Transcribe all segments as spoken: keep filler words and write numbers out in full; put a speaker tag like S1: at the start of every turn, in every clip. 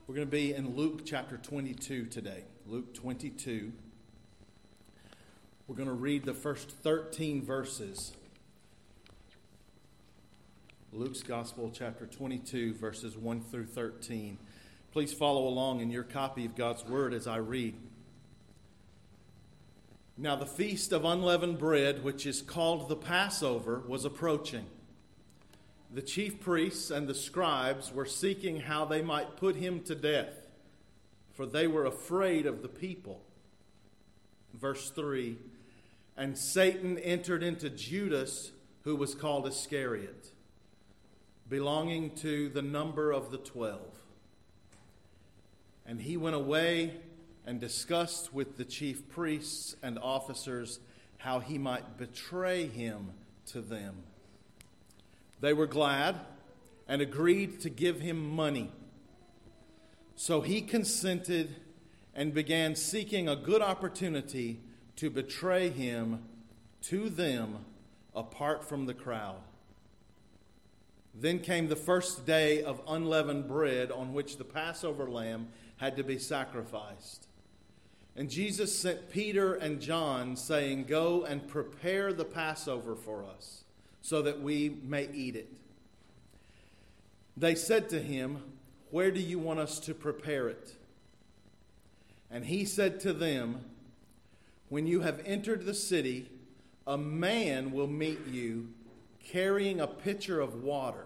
S1: We're going to be in Luke chapter twenty-two today. Luke twenty-two. We're going to read the first thirteen verses. Luke's Gospel, chapter twenty-two, verses one through thirteen. Please follow along in your copy of God's Word as I read. Now the feast of unleavened bread, which is called the Passover, was approaching. The chief priests and the scribes were seeking how they might put him to death, for they were afraid of the people. Verse three, and Satan entered into Judas, who was called Iscariot, belonging to the number of the twelve. And he went away and discussed with the chief priests and officers how he might betray him to them. They were glad and agreed to give him money. So he consented and began seeking a good opportunity to betray him to them apart from the crowd. Then came the first day of unleavened bread, on which the Passover lamb had to be sacrificed. And Jesus sent Peter and John, saying, "Go and prepare the Passover for us, so that we may eat it." They said to him, "Where do you want us to prepare it?" And he said to them, "When you have entered the city, a man will meet you carrying a pitcher of water.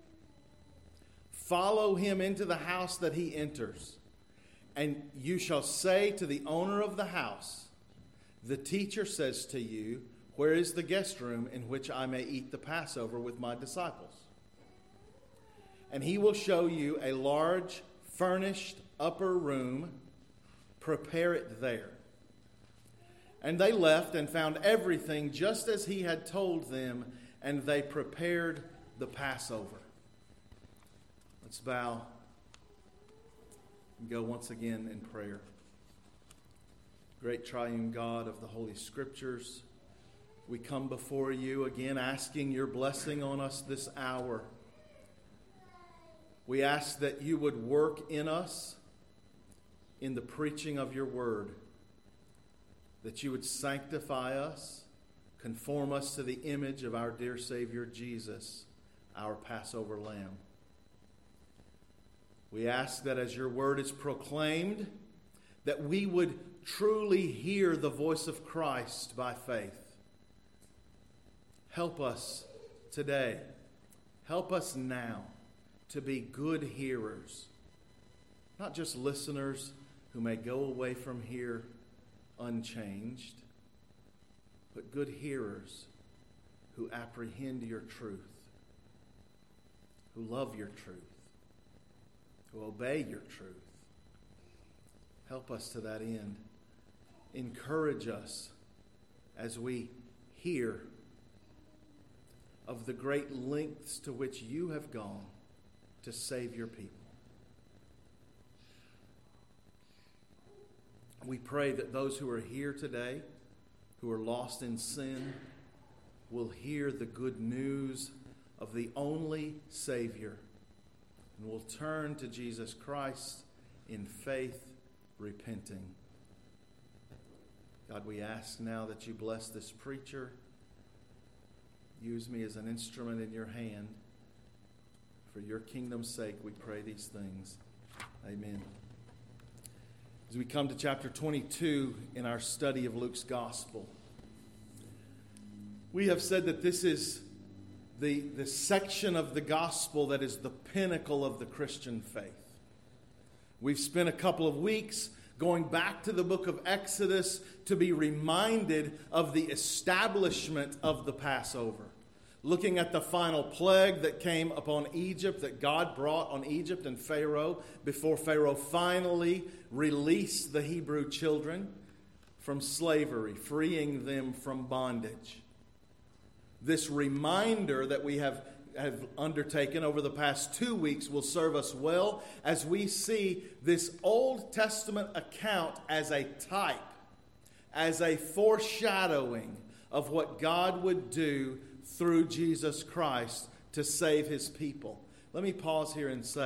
S1: Follow him into the house that he enters, and you shall say to the owner of the house, 'The teacher says to you, where is the guest room in which I may eat the Passover with my disciples?' And he will show you a large, furnished upper room. Prepare it there." And they left and found everything just as he had told them, and they prepared the Passover. Let's bow and go once again in prayer. Great triune God of the Holy Scriptures, we come before you again asking your blessing on us this hour. We ask that you would work in us in the preaching of your word, that you would sanctify us, conform us to the image of our dear Savior Jesus, our Passover Lamb. We ask that as your word is proclaimed, that we would truly hear the voice of Christ by faith. Help us today, help us now to be good hearers, not just listeners who may go away from here unchanged, but good hearers who apprehend your truth, who love your truth, who obey your truth. Help us to that end. Encourage us as we hear of the great lengths to which you have gone to save your people. We pray that those who are here today, who are lost in sin, will hear the good news of the only Savior and will turn to Jesus Christ in faith, repenting. God, we ask now that you bless this preacher. Use me as an instrument in your hand. For your kingdom's sake, we pray these things. Amen. As we come to chapter twenty-two in our study of Luke's Gospel, we have said that this is the, the section of the Gospel that is the pinnacle of the Christian faith. We've spent a couple of weeks going back to the book of Exodus to be reminded of the establishment of the Passover. Looking at the final plague that came upon Egypt, that God brought on Egypt and Pharaoh before Pharaoh finally released the Hebrew children from slavery, freeing them from bondage. This reminder that we have, have undertaken over the past two weeks will serve us well as we see this Old Testament account as a type, as a foreshadowing of what God would do through Jesus Christ to save his people. Let me pause here and say,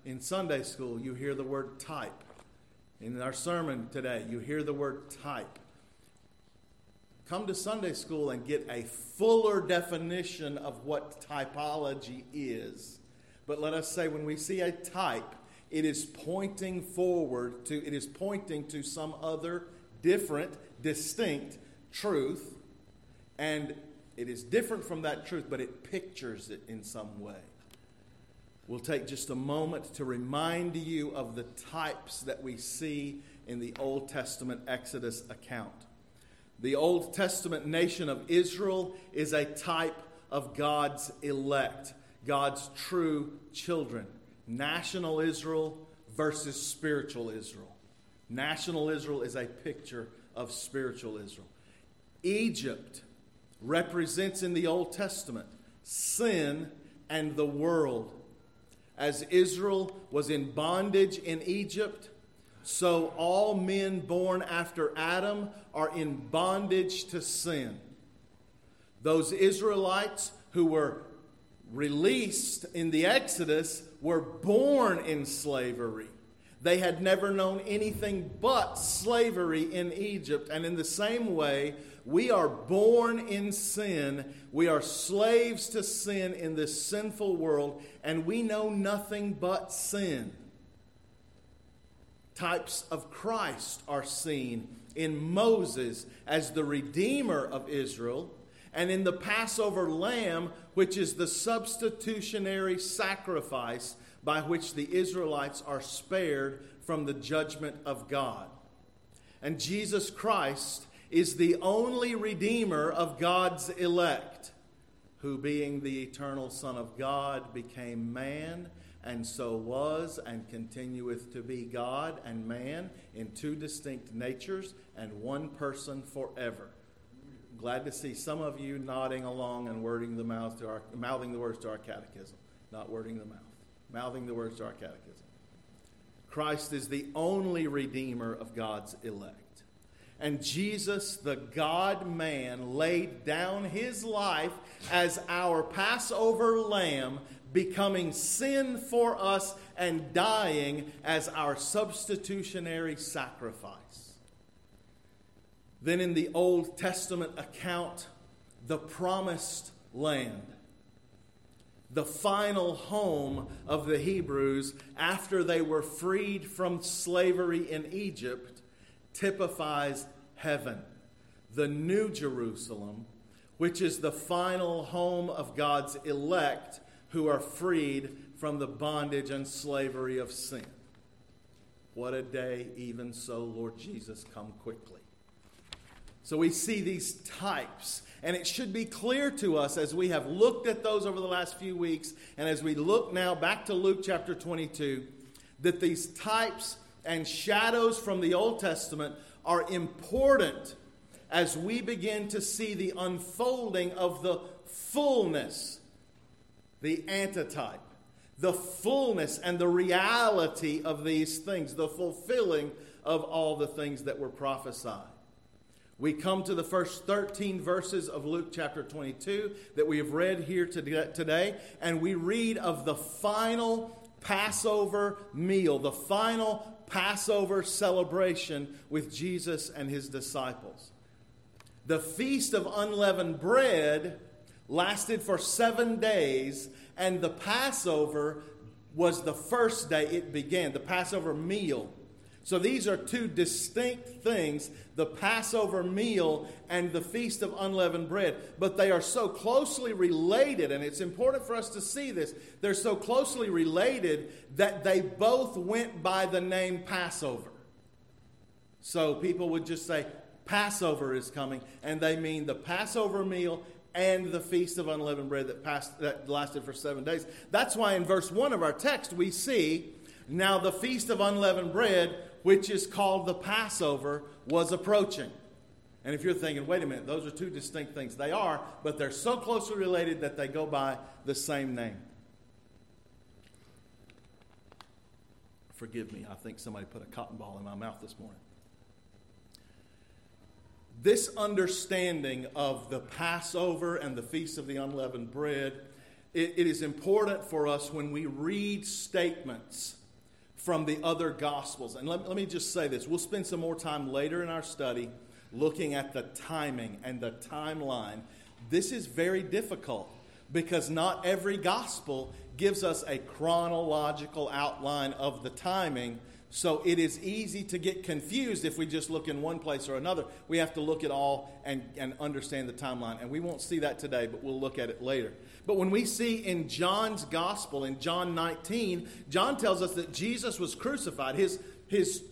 S1: in Sunday school, you hear the word type. In our sermon today, you hear the word type. Come to Sunday school and get a fuller definition of what typology is. But let us say when we see a type, it is pointing forward to, it is pointing to some other different, distinct truth. And it is different from that truth, but it pictures it in some way. We'll take just a moment to remind you of the types that we see in the Old Testament Exodus account. The Old Testament nation of Israel is a type of God's elect, God's true children. National Israel versus spiritual Israel. National Israel is a picture of spiritual Israel. Egypt represents in the Old Testament sin and the world. As Israel was in bondage in Egypt, so all men born after Adam are in bondage to sin. Those Israelites who were released in the Exodus were born in slavery. They had never known anything but slavery in Egypt. And in the same way, we are born in sin. We are slaves to sin in this sinful world, and we know nothing but sin. Types of Christ are seen in Moses as the Redeemer of Israel, and in the Passover lamb, which is the substitutionary sacrifice by which the Israelites are spared from the judgment of God. And Jesus Christ is the only Redeemer of God's elect, who being the eternal Son of God became man, and so was and continueth to be God and man in two distinct natures and one person forever. Glad to see some of you nodding along and wording the mouth to our, mouthing the words to our catechism. Not wording the mouth, mouthing the words to our catechism. Christ is the only Redeemer of God's elect. And Jesus, the God-man, laid down his life as our Passover lamb, becoming sin for us and dying as our substitutionary sacrifice. Then in the Old Testament account, the promised land, the final home of the Hebrews after they were freed from slavery in Egypt, typifies heaven, the New Jerusalem, which is the final home of God's elect who are freed from the bondage and slavery of sin. What a day, even so, Lord Jesus, come quickly. So we see these types, and it should be clear to us as we have looked at those over the last few weeks, and as we look now back to Luke chapter twenty-two, that these types and shadows from the Old Testament are important as we begin to see the unfolding of the fullness, the antitype, the fullness and the reality of these things, the fulfilling of all the things that were prophesied. We come to the first thirteen verses of Luke chapter twenty-two that we have read here today, and we read of the final Passover meal, the final Passover celebration with Jesus and his disciples. The Feast of Unleavened Bread lasted for seven days, and the Passover was the first day it began, the Passover meal. So these are two distinct things, the Passover meal and the Feast of Unleavened Bread. But they are so closely related, and it's important for us to see this. They're so closely related that they both went by the name Passover. So people would just say, Passover is coming, and they mean the Passover meal and the Feast of Unleavened Bread that, passed, that lasted for seven days. That's why in verse one of our text we see, now the Feast of Unleavened Bread, which is called the Passover, was approaching. And if you're thinking, wait a minute, those are two distinct things. They are, but they're so closely related that they go by the same name. Forgive me, I think somebody put a cotton ball in my mouth this morning. This understanding of the Passover and the Feast of the Unleavened Bread it, it is important for us when we read statements from the other Gospels. And let, let me just say this. We'll spend some more time later in our study looking at the timing and the timeline. This is very difficult because not every Gospel gives us a chronological outline of the timing. So it is easy to get confused if we just look in one place or another. We have to look at all and, and understand the timeline. And we won't see that today, but we'll look at it later. But when we see in John's Gospel, in John nineteen, John tells us that Jesus was crucified. His, his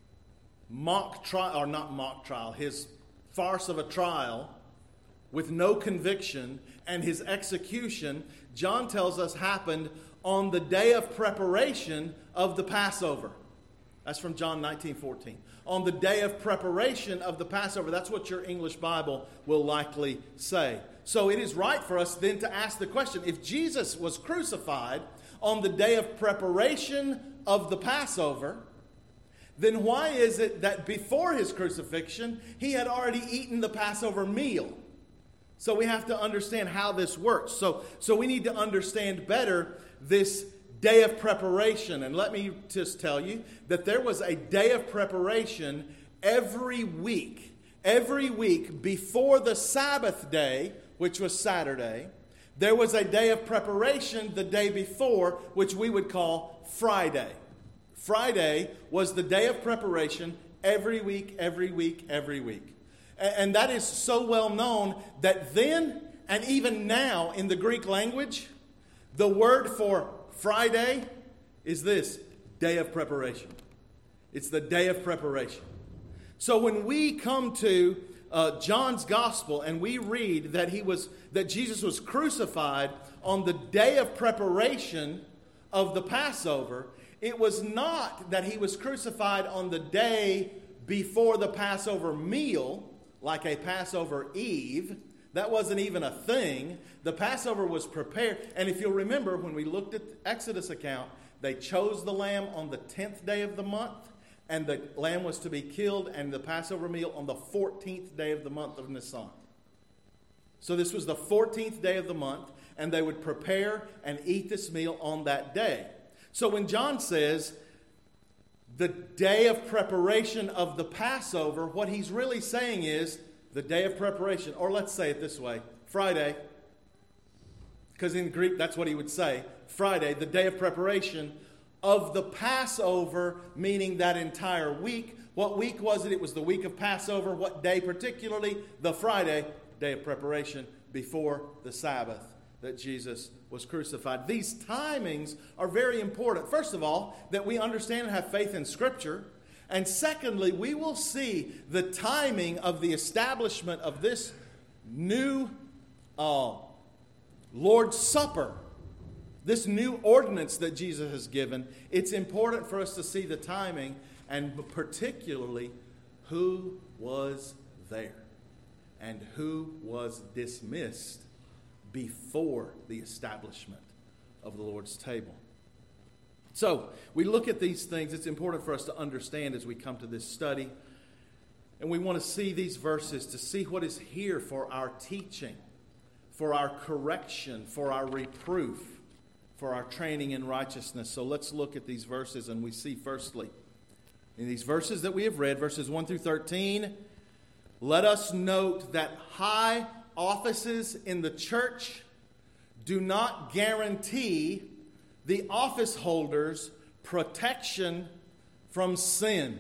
S1: mock trial, or not mock trial, his farce of a trial with no conviction and his execution, John tells us happened on the day of preparation of the Passover. That's from John nineteen fourteen. On the day of preparation of the Passover. That's what your English Bible will likely say. So it is right for us then to ask the question, if Jesus was crucified on the day of preparation of the Passover, then why is it that before his crucifixion, he had already eaten the Passover meal? So we have to understand how this works. So, so we need to understand better this day of preparation. And let me just tell you that there was a day of preparation every week. Every week before the Sabbath day, which was Saturday, there was a day of preparation the day before, which we would call Friday. Friday was the day of preparation every week, every week, every week. And that is so well known that then and even now in the Greek language, the word for Friday is this, day of preparation. It's the day of preparation. So when we come to uh, John's Gospel and we read that he was that Jesus was crucified on the day of preparation of the Passover, it was not that he was crucified on the day before the Passover meal, like a Passover Eve. That wasn't even a thing. The Passover was prepared. And if you'll remember, when we looked at the Exodus account, they chose the lamb on the tenth day of the month, and the lamb was to be killed, and the Passover meal on the fourteenth day of the month of Nisan. So this was the fourteenth day of the month, and they would prepare and eat this meal on that day. So when John says the day of preparation of the Passover, what he's really saying is the day of preparation, or let's say it this way, Friday, because in Greek that's what he would say, Friday, the day of preparation of the Passover, meaning that entire week. What week was it? It was the week of Passover. What day particularly? The Friday, day of preparation before the Sabbath that Jesus was crucified. These timings are very important. First of all, that we understand and have faith in Scripture. And secondly, we will see the timing of the establishment of this new uh, Lord's Supper, this new ordinance that Jesus has given. It's important for us to see the timing and particularly who was there and who was dismissed before the establishment of the Lord's table. So, we look at these things. It's important for us to understand as we come to this study. And we want to see these verses to see what is here for our teaching, for our correction, for our reproof, for our training in righteousness. So let's look at these verses, and we see firstly, in these verses that we have read, verses one through thirteen, let us note that high offices in the church do not guarantee the office holders protection from sin.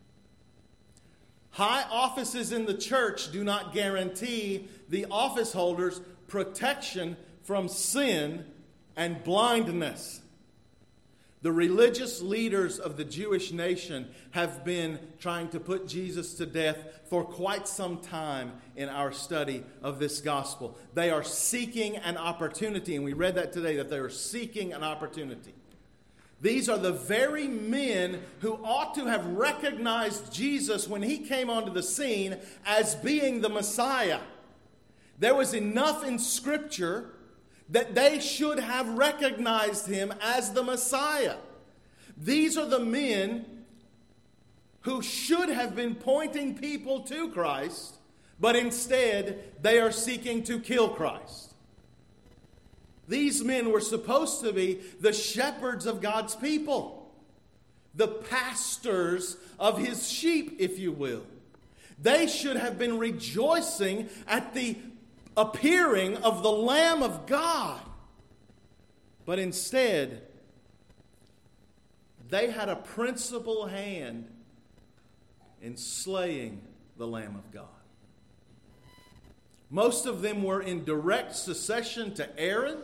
S1: High offices in the church do not guarantee the office holders protection from sin and blindness. The religious leaders of the Jewish nation have been trying to put Jesus to death for quite some time in our study of this gospel. They are seeking an opportunity, and we read that today, that they are seeking an opportunity. These are the very men who ought to have recognized Jesus when he came onto the scene as being the Messiah. There was enough in Scripture that they should have recognized him as the Messiah. These are the men who should have been pointing people to Christ, but instead they are seeking to kill Christ. These men were supposed to be the shepherds of God's people, the pastors of his sheep, if you will. They should have been rejoicing at the appearing of the Lamb of God. But instead, they had a principal hand in slaying the Lamb of God. Most of them were in direct succession to Aaron,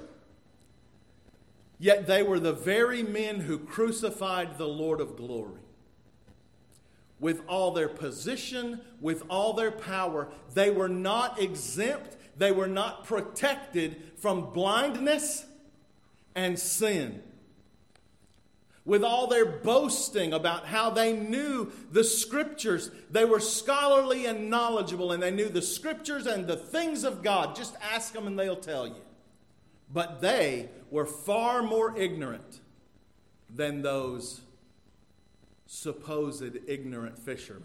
S1: yet they were the very men who crucified the Lord of glory. With all their position, with all their power, they were not exempt, they were not protected from blindness and sin. With all their boasting about how they knew the Scriptures, they were scholarly and knowledgeable, and they knew the Scriptures and the things of God. Just ask them and they'll tell you. But they were far more ignorant than those supposed ignorant fishermen.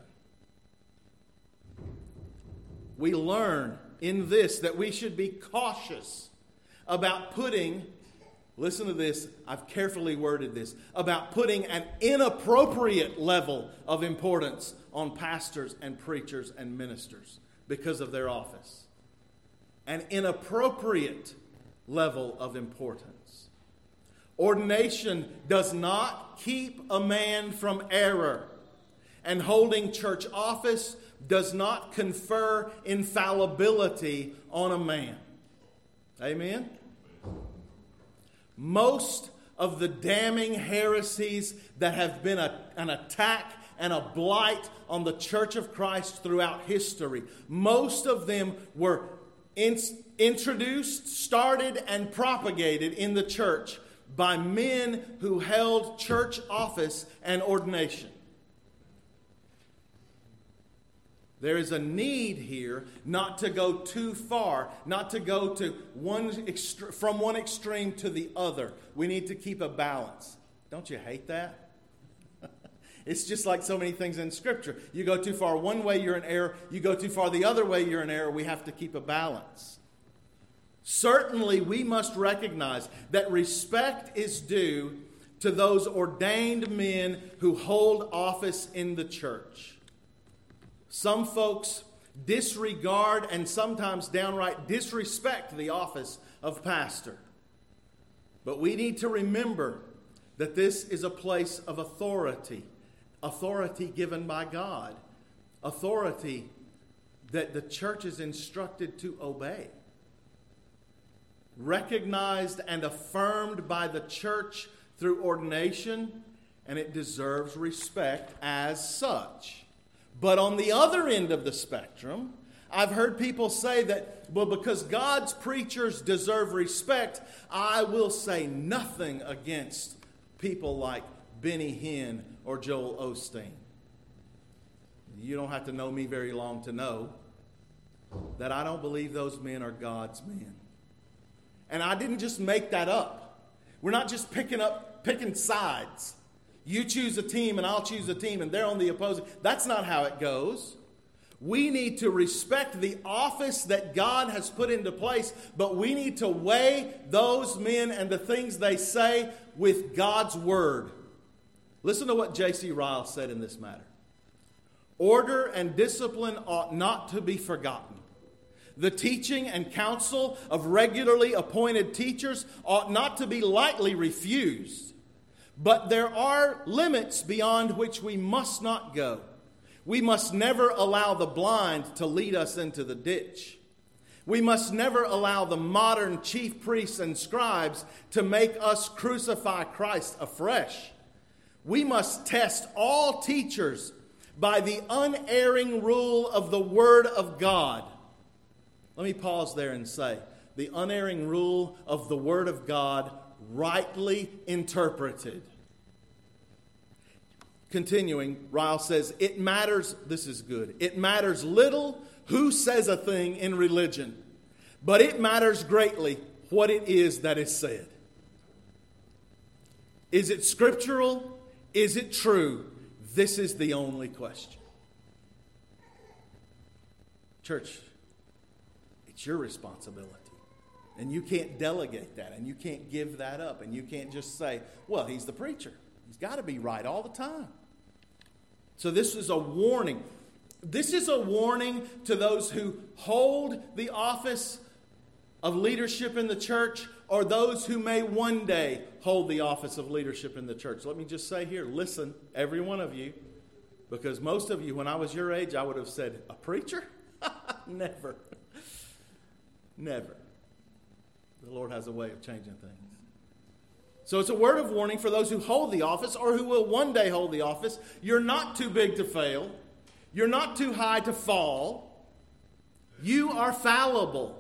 S1: We learn in this that we should be cautious about putting, listen to this, I've carefully worded this, about putting an inappropriate level of importance on pastors and preachers and ministers because of their office. An inappropriate level of importance. Ordination does not keep a man from error, and holding church office does not confer infallibility on a man. Amen? Most of the damning heresies that have been a, an attack and a blight on the Church of Christ throughout history, most of them were in, introduced, started, and propagated in the church by men who held church office and ordination. There is a need here not to go too far, not to go to one extre- from one extreme to the other. We need to keep a balance. Don't you hate that? It's just like so many things in Scripture. You go too far one way, you're in error. You go too far the other way, you're in error. We have to keep a balance. Certainly, we must recognize that respect is due to those ordained men who hold office in the church. Some folks disregard and sometimes downright disrespect the office of pastor. But we need to remember that this is a place of authority, authority given by God, authority that the church is instructed to obey. Recognized and affirmed by the church through ordination, and it deserves respect as such. But on the other end of the spectrum, I've heard people say that, well, because God's preachers deserve respect, I will say nothing against people like Benny Hinn or Joel Osteen. You don't have to know me very long to know that I don't believe those men are God's men. And I didn't just make that up. We're not just picking up, picking sides. You choose a team and I'll choose a team and they're on the opposing. That's not how it goes. We need to respect the office that God has put into place, but we need to weigh those men and the things they say with God's word. Listen to what J C Ryle said in this matter. Order and discipline ought not to be forgotten. The teaching and counsel of regularly appointed teachers ought not to be lightly refused. But there are limits beyond which we must not go. We must never allow the blind to lead us into the ditch. We must never allow the modern chief priests and scribes to make us crucify Christ afresh. We must test all teachers by the unerring rule of the Word of God. Let me pause there and say, the unerring rule of the Word of God rightly interpreted. Continuing, Ryle says, it matters, this is good, it matters little who says a thing in religion, but it matters greatly what it is that is said. Is it scriptural? Is it true? This is the only question. Church, it's your responsibility. And you can't delegate that, and you can't give that up, and you can't just say, well, he's the preacher. He's got to be right all the time. So this is a warning. This is a warning to those who hold the office of leadership in the church, or those who may one day hold the office of leadership in the church. Let me just say here, listen, every one of you, because most of you, when I was your age, I would have said, a preacher? Never. Never. The Lord has a way of changing things. So it's a word of warning for those who hold the office or who will one day hold the office. You're not too big to fail. You're not too high to fall. You are fallible.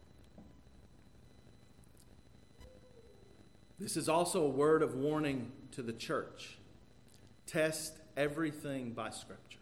S1: This is also a word of warning to the church. Test everything by Scripture.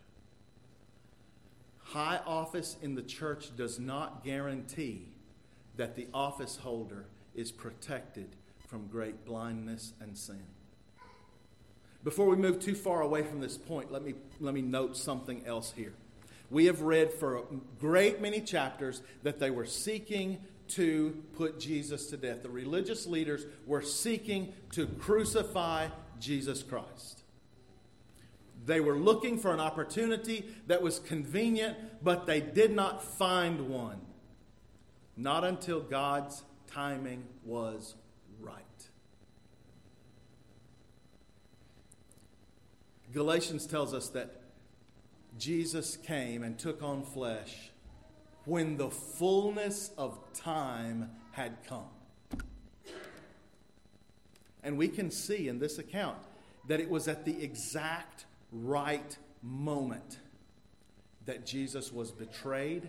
S1: High office in the church does not guarantee that the office holder is protected from great blindness and sin. Before we move too far away from this point, let me, let me note something else here. We have read for a great many chapters that they were seeking to put Jesus to death. The religious leaders were seeking to crucify Jesus Christ. They were looking for an opportunity that was convenient, but they did not find one. Not until God's timing was right. Galatians tells us that Jesus came and took on flesh when the fullness of time had come. And we can see in this account that it was at the exact right moment that Jesus was betrayed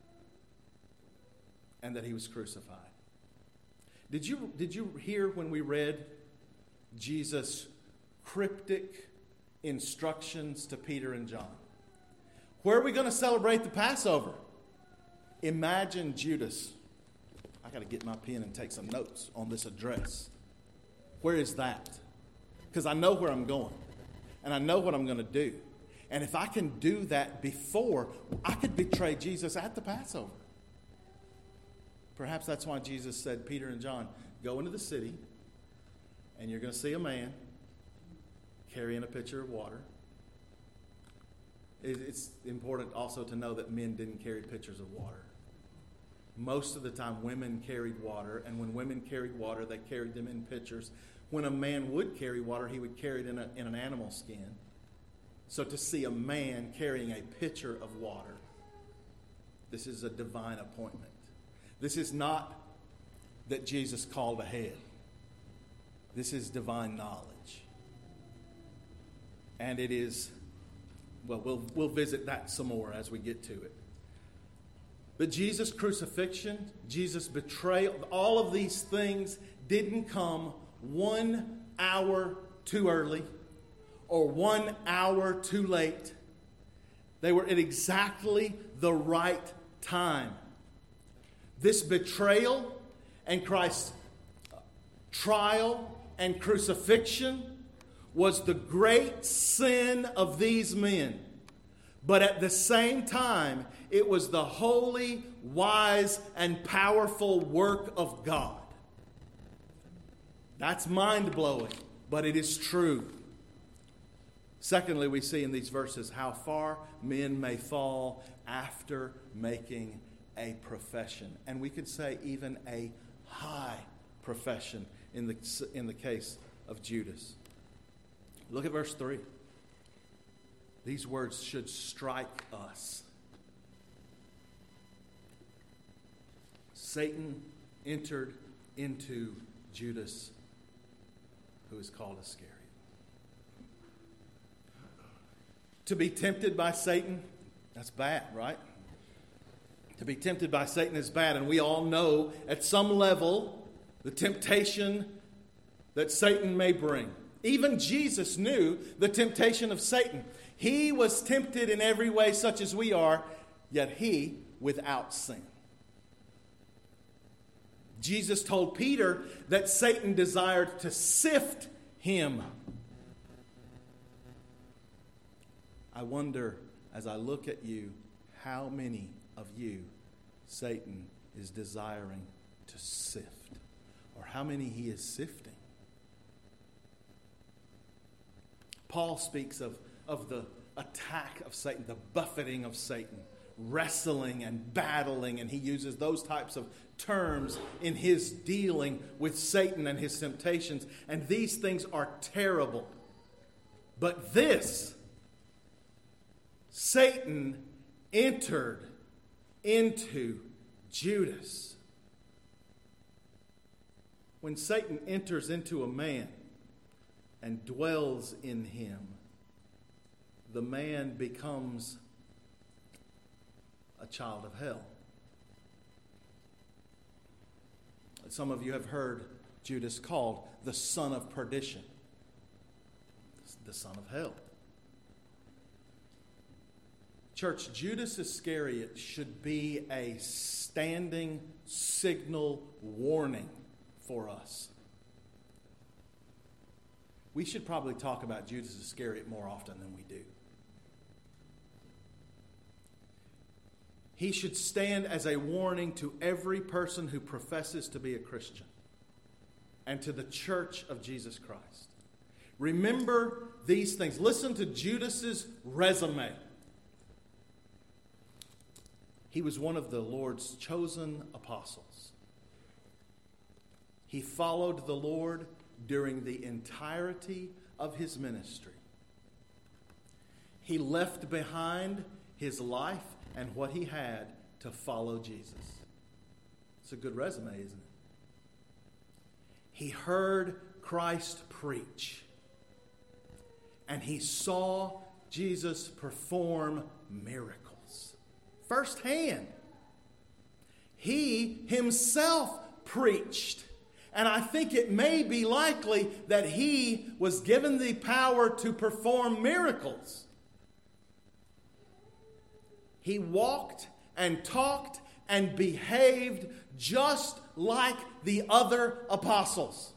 S1: and that he was crucified. Did you, did you hear when we read Jesus' cryptic instructions to Peter and John? Where are we going to celebrate the Passover? Imagine Judas. I got to get my pen and take some notes on this address. Where is that? Because I know where I'm going. And I know what I'm going to do. And if I can do that before, I could betray Jesus at the Passover. Perhaps that's why Jesus said, Peter and John, go into the city, and you're going to see a man carrying a pitcher of water. It's important also to know that men didn't carry pitchers of water. Most of the time, women carried water, and when women carried water, they carried them in pitchers. When a man would carry water, he would carry it in, a, in an animal skin. So to see a man carrying a pitcher of water, this is a divine appointment. This is not that Jesus called ahead. This is divine knowledge. And it is, well, we'll, we'll visit that some more as we get to it. But Jesus' crucifixion, Jesus' betrayal, all of these things didn't come one hour too early or one hour too late. They were at exactly the right time. This betrayal and Christ's trial and crucifixion was the great sin of these men. But at the same time, it was the holy, wise, and powerful work of God. That's mind-blowing, but it is true. Secondly, we see in these verses how far men may fall after making a profession. And we could say even a high profession in the, in the case of Judas. Look at verse three. These words should strike us. Satan entered into Judas, who is called Iscariot. To be tempted by Satan, that's bad, right? To be tempted by Satan is bad, and we all know at some level the temptation that Satan may bring. Even Jesus knew the temptation of Satan. He was tempted in every way such as we are, yet he without sin. Jesus told Peter that Satan desired to sift him. I wonder, as I look at you, how many of you Satan is desiring to sift, or how many he is sifting. Paul speaks of, of the attack of Satan, the buffeting of Satan, wrestling and battling, and he uses those types of terms in his dealing with Satan and his temptations. And these things are terrible. But this, Satan entered into Judas. When Satan enters into a man and dwells in him, the man becomes a child of hell. Some of you have heard Judas called the son of perdition, the son of hell. Church, Judas Iscariot should be a standing signal warning for us. We should probably talk about Judas Iscariot more often than we do. He should stand as a warning to every person who professes to be a Christian and to the church of Jesus Christ. Remember these things. Listen to Judas's resume. He was one of the Lord's chosen apostles. He followed the Lord during the entirety of his ministry. He left behind his life and what he had to follow Jesus. It's a good resume, isn't it? He heard Christ preach, and he saw Jesus perform miracles firsthand. He himself preached, and I think it may be likely that he was given the power to perform miracles. He walked and talked and behaved just like the other apostles.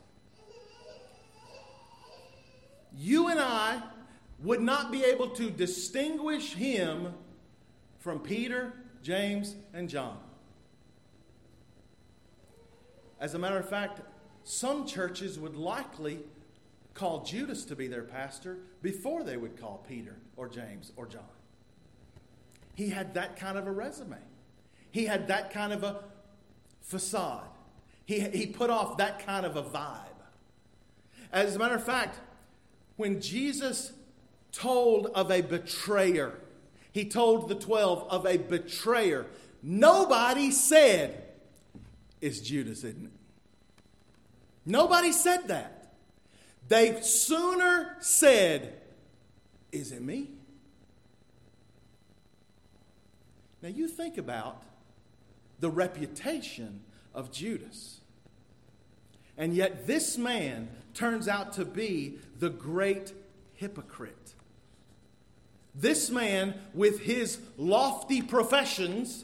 S1: You and I would not be able to distinguish him from Peter, James, and John. As a matter of fact, some churches would likely call Judas to be their pastor before they would call Peter or James or John. He had that kind of a resume. He had that kind of a facade. He, he put off that kind of a vibe. As a matter of fact, when Jesus told of a betrayer, he told the twelve of a betrayer, nobody said, "It's Judas, isn't it?" Nobody said that. They sooner said, "Is it me?" Now you think about the reputation of Judas. And yet this man turns out to be the great hypocrite. This man, with his lofty professions,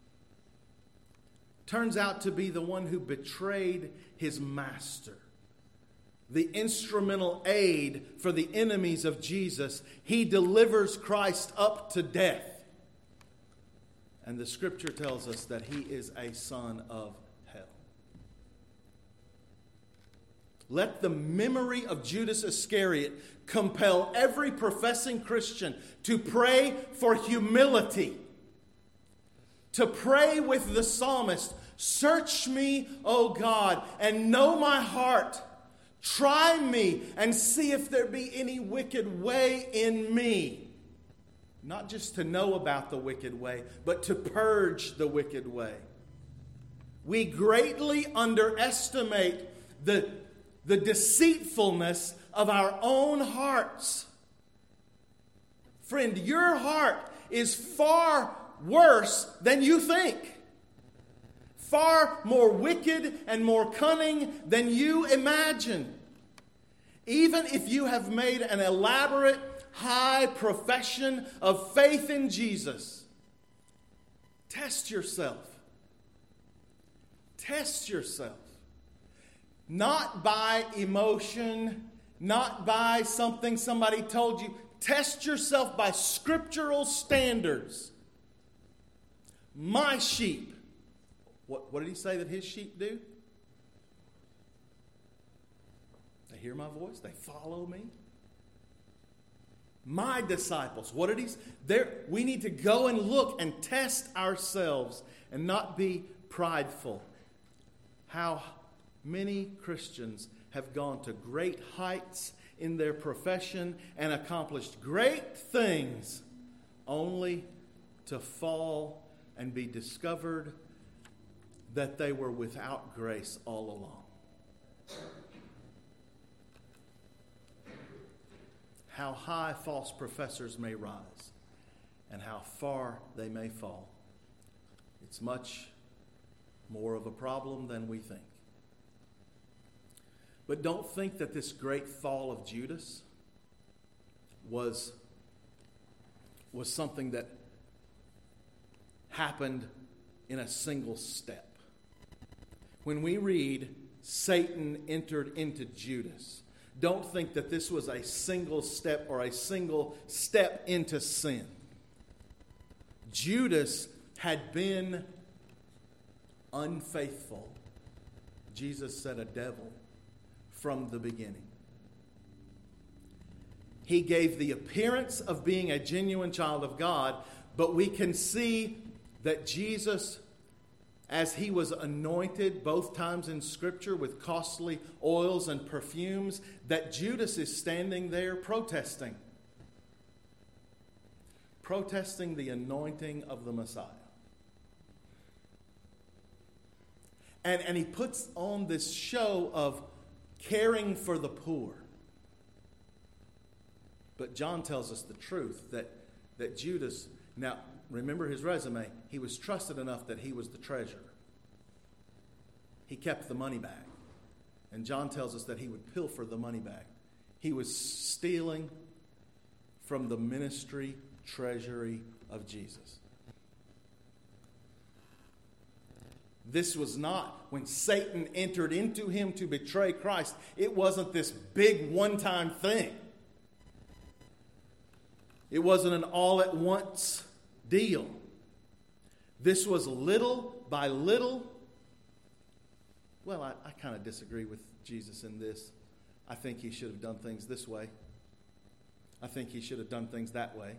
S1: turns out to be the one who betrayed his master. The instrumental aid for the enemies of Jesus. He delivers Christ up to death. And the scripture tells us that he is a son of hell. Let the memory of Judas Iscariot compel every professing Christian to pray for humility. To pray with the psalmist, "Search me, O God, and know my heart. Try me and see if there be any wicked way in me." Not just to know about the wicked way, but to purge the wicked way. We greatly underestimate the, the deceitfulness of our own hearts. Friend, your heart is far worse than you think. Far more wicked and more cunning than you imagine. Even if you have made an elaborate high profession of faith in Jesus, test yourself. Test yourself. Not by emotion, not by something somebody told you. Test yourself by scriptural standards. My sheep What, what did he say that his sheep do? They hear my voice. They follow me. My disciples. What did he say? There, we need to go and look and test ourselves and not be prideful. How many Christians have gone to great heights in their profession and accomplished great things only to fall and be discovered that they were without grace all along. How high false professors may rise and how far they may fall. It's much more of a problem than we think. But don't think that this great fall of Judas was, was something that happened in a single step. When we read, Satan entered into Judas, don't think that this was a single step or a single step into sin. Judas had been unfaithful. Jesus said a devil from the beginning. He gave the appearance of being a genuine child of God, but we can see that Jesus, as he was anointed both times in Scripture with costly oils and perfumes, that Judas is standing there protesting. Protesting the anointing of the Messiah. And, and he puts on this show of caring for the poor. But John tells us the truth that, that Judas, now remember his resume, he was trusted enough that he was the treasurer. He kept the money bag. And John tells us that he would pilfer the money bag. He was stealing from the ministry treasury of Jesus. This was not when Satan entered into him to betray Christ. It wasn't this big one-time thing. It wasn't an all-at-once deal. This was little by little. Well, I, I kind of disagree with Jesus in this. I think he should have done things this way. I think he should have done things that way.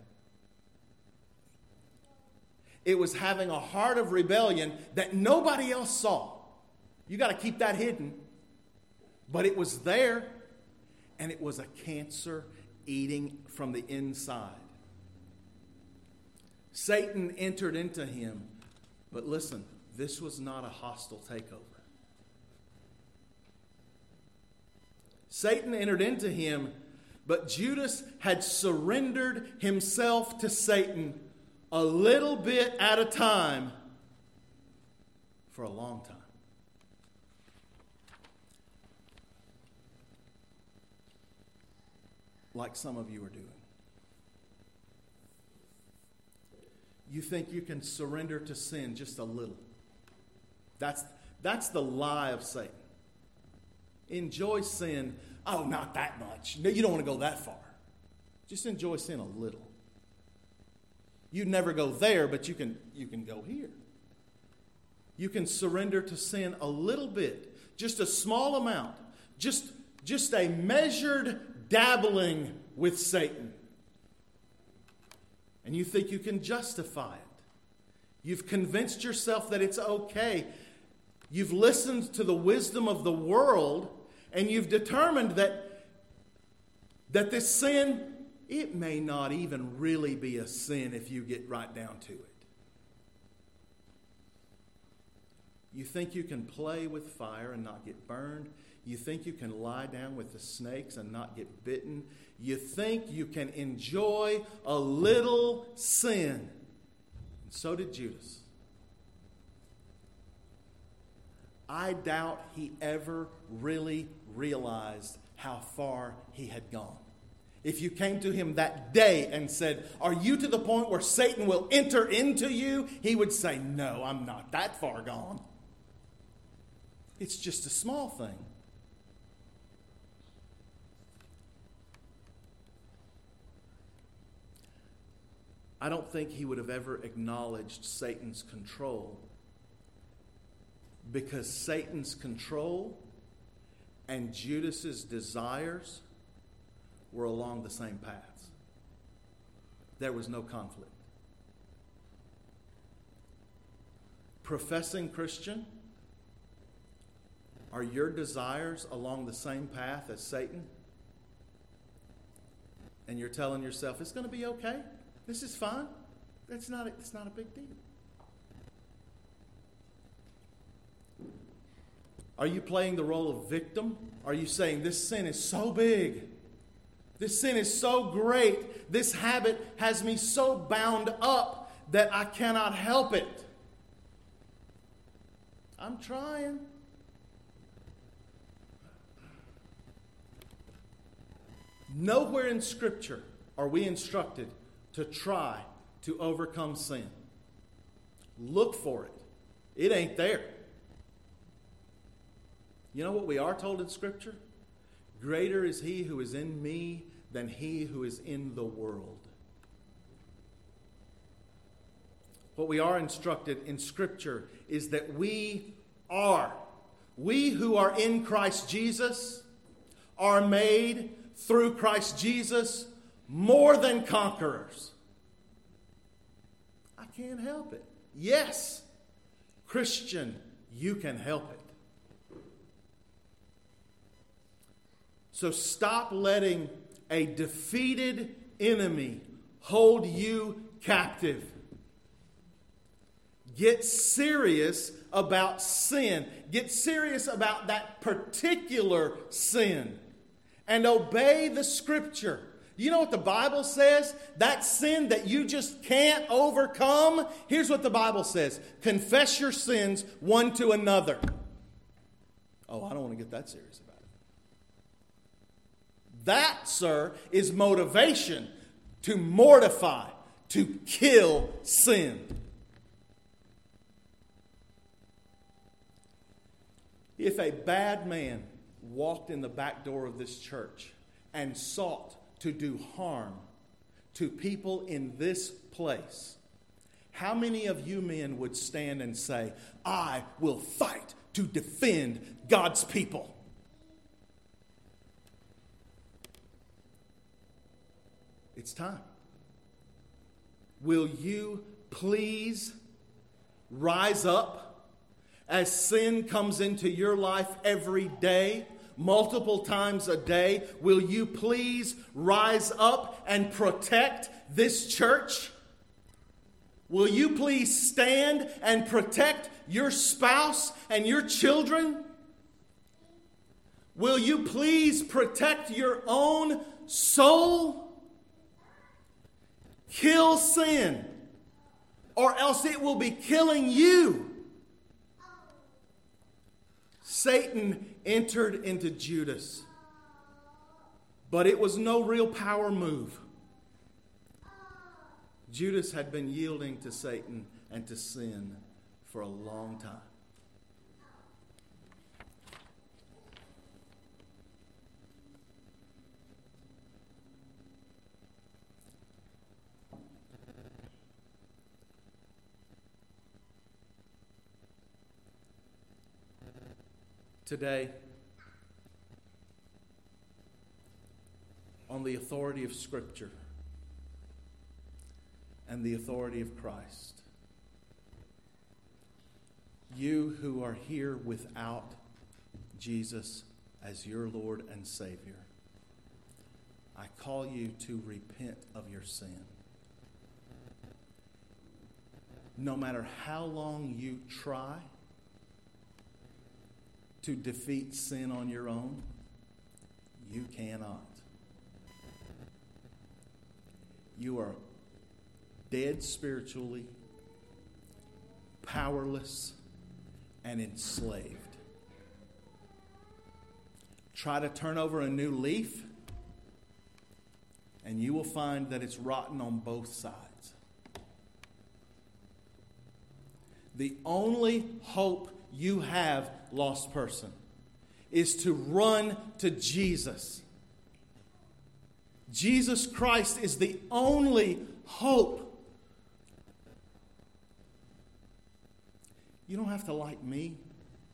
S1: It was having a heart of rebellion that nobody else saw. You got to keep that hidden. But it was there, and it was a cancer eating from the inside. Satan entered into him. But listen, this was not a hostile takeover. Satan entered into him, but Judas had surrendered himself to Satan a little bit at a time for a long time. Like some of you are doing. You think you can surrender to sin just a little. That's, that's the lie of Satan. Enjoy sin. Oh, not that much. No, you don't want to go that far. Just enjoy sin a little. You never go there, but you can, you can go here. You can surrender to sin a little bit, just a small amount, just, just a measured dabbling with Satan. And you think you can justify it. You've convinced yourself that it's okay. You've listened to the wisdom of the world, and you've determined that, that this sin, it may not even really be a sin if you get right down to it. You think you can play with fire and not get burned. You think you can lie down with the snakes and not get bitten. You think you can enjoy a little sin. And so did Judas. I doubt he ever really realized how far he had gone. If you came to him that day and said, "Are you to the point where Satan will enter into you?" he would say, "No, I'm not that far gone. It's just a small thing." I don't think he would have ever acknowledged Satan's control because Satan's control and Judas's desires were along the same paths. There was no conflict. Professing Christian, are your desires along the same path as Satan? And you're telling yourself, it's going to be okay. This is fine. It's not, it's not a big deal. Are you playing the role of victim? Are you saying this sin is so big? This sin is so great. This habit has me so bound up that I cannot help it. I'm trying. Nowhere in Scripture are we instructed to try to overcome sin. Look for it. It ain't there. You know what we are told in Scripture? Greater is he who is in me than he who is in the world. What we are instructed in Scripture is that we are, we who are in Christ Jesus, are made through Christ Jesus more than conquerors. I can't help it. Yes, Christian, you can help it. So stop letting a defeated enemy hold you captive. Get serious about sin. Get serious about that particular sin. And obey the Scripture. You know what the Bible says? That sin that you just can't overcome. Here's what the Bible says. Confess your sins one to another. Oh, I don't want to get that serious about it. That, sir, is motivation to mortify, to kill sin. If a bad man walked in the back door of this church and sought to do harm to people in this place, how many of you men would stand and say, I will fight to defend God's people? It's time. Will you please rise up as sin comes into your life every day, multiple times a day? Will you please rise up and protect this church? Will you please stand and protect your spouse and your children? Will you please protect your own soul? Kill sin, or else it will be killing you. Satan entered into Judas, but it was no real power move. Judas had been yielding to Satan and to sin for a long time. Today, on the authority of Scripture and the authority of Christ, you who are here without Jesus as your Lord and Savior, I call you to repent of your sin. No matter how long you try to defeat sin on your own, you cannot. You are dead spiritually, powerless, and enslaved. Try to turn over a new leaf, and you will find that it's rotten on both sides. The only hope you have, lost person, is to run to Jesus. Jesus Christ is the only hope. You don't have to like me.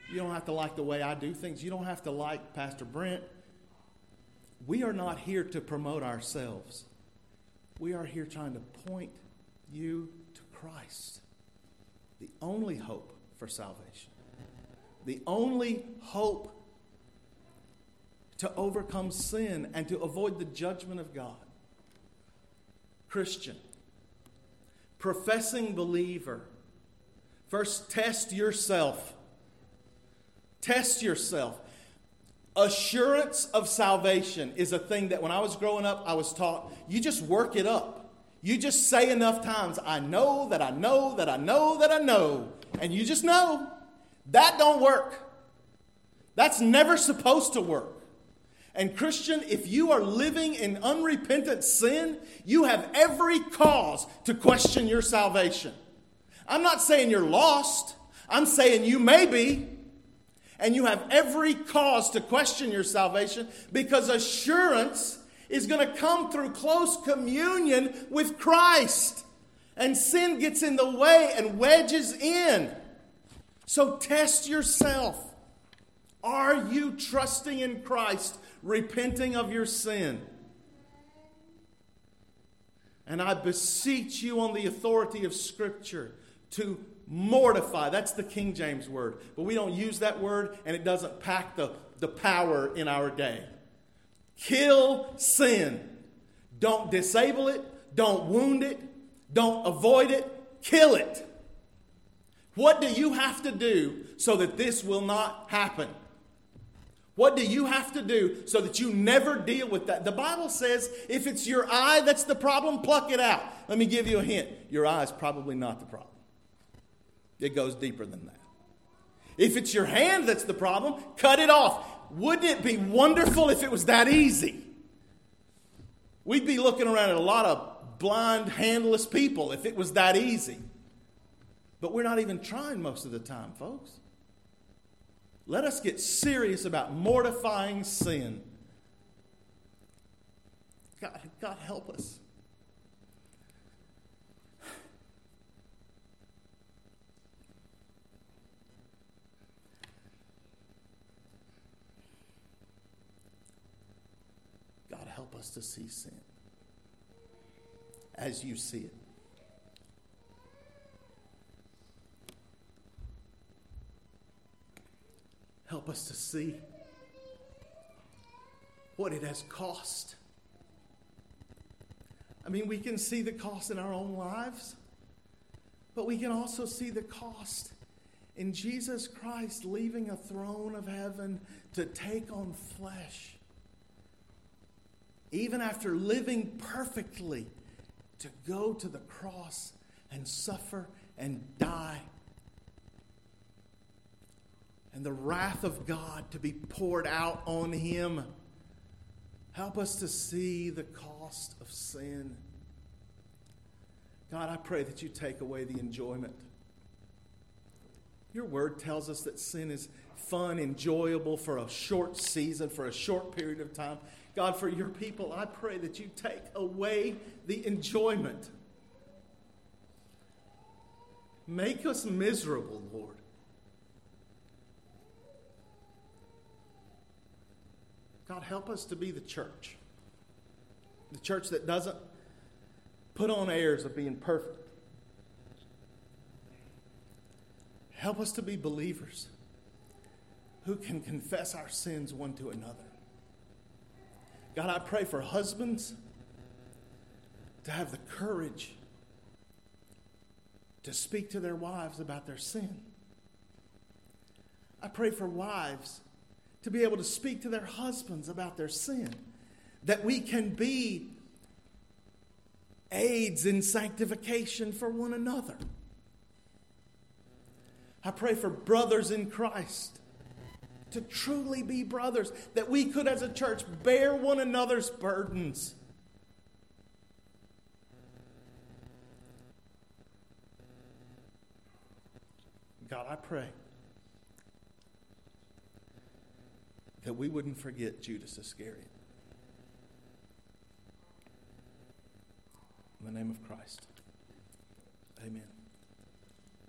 S1: You don't have to like the way I do things. You don't have to like Pastor Brent. We are not here to promote ourselves. We are here trying to point you to Christ, the only hope for salvation, the only hope to overcome sin and to avoid the judgment of God. Christian, professing believer, first test yourself. Test yourself. Assurance of salvation is a thing that when I was growing up, I was taught, you just work it up. You just say enough times, I know that I know that I know that I know. And you just know. That don't work. That's never supposed to work. And Christian, if you are living in unrepentant sin, you have every cause to question your salvation. I'm not saying you're lost. I'm saying you may be. And you have every cause to question your salvation because assurance is going to come through close communion with Christ. And sin gets in the way and wedges in. So test yourself. Are you trusting in Christ, repenting of your sin? And I beseech you on the authority of Scripture to mortify. That's the King James word. But we don't use that word, and it doesn't pack the, the power in our day. Kill sin. Don't disable it. Don't wound it. Don't avoid it. Kill it. What do you have to do so that this will not happen? What do you have to do so that you never deal with that? The Bible says if it's your eye that's the problem, pluck it out. Let me give you a hint. Your eye is probably not the problem. It goes deeper than that. If it's your hand that's the problem, cut it off. Wouldn't it be wonderful if it was that easy? We'd be looking around at a lot of blind, handless people if it was that easy. But we're not even trying most of the time, folks. Let us get serious about mortifying sin. God, God help us. God help us to see sin as you see it. Help us to see what it has cost. I mean, we can see the cost in our own lives, but we can also see the cost in Jesus Christ leaving a throne of heaven to take on flesh. Even after living perfectly, to go to the cross and suffer and die. And the wrath of God to be poured out on him. Help us to see the cost of sin. God, I pray that you take away the enjoyment. Your word tells us that sin is fun, enjoyable for a short season, for a short period of time. God, for your people, I pray that you take away the enjoyment. Make us miserable, Lord. God, help us to be the church. The church that doesn't put on airs of being perfect. Help us to be believers who can confess our sins one to another. God, I pray for husbands to have the courage to speak to their wives about their sin. I pray for wives to be able to speak to their husbands about their sin. That we can be aids in sanctification for one another. I pray for brothers in Christ to truly be brothers. That we could as a church bear one another's burdens. God, I pray that we wouldn't forget Judas Iscariot. In the name of Christ, amen.